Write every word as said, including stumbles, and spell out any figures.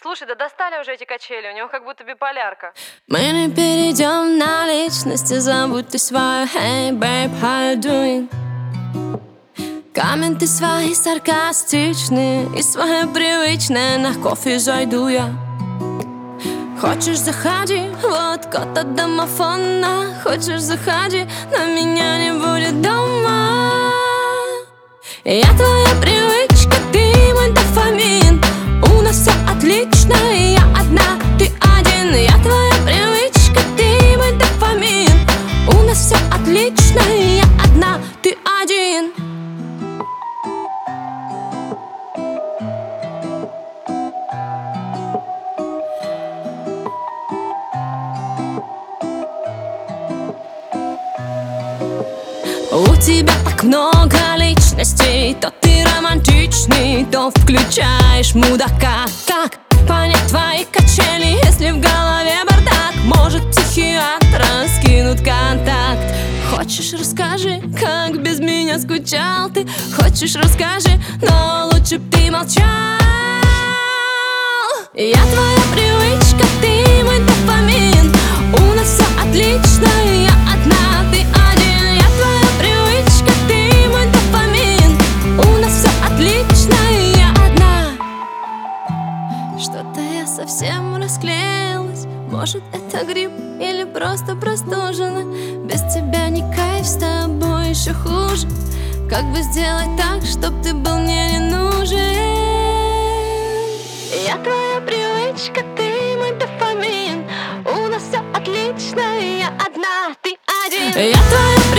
Слушай, да достали уже эти качели, у него как будто биполярка. Мы не перейдем на личности, забудь ты свою. Hey, babe, how you doing? Комменты свои саркастичные и свои привычные. На кофе зайду я. Хочешь, заходи, вот код от домофона. Хочешь, заходи, но меня не будет дома. Я твоя привычка, ты мой дофамин. У нас все отлично, и я одна, ты один. Я твоя привычка, ты мой дофамин. У нас все отлично, и я одна, ты один. У тебя так много личностей. То ты романтичный, то включаешь мудака. Как понять твои качели, если в голове бардак? Может, психиатра скинут контакт. Хочешь, расскажи, как без меня скучал ты. Хочешь, расскажи, но лучше б ты молчал. Я твоя привычка, ты мой дофамин. У нас все отлично, и я одна, ты один. Я твоя привычка, ты мой дофамин. У нас все отлично, и я одна. Что-то я совсем расклеилась. Может, это грипп или просто простужена. Без тебя не кайф, с тобой еще хуже. Как бы сделать так, чтоб ты был мне не нужен? Я твоя привычка, ты мой дофамин. У нас все отлично, и я одна, ты один. Я твоя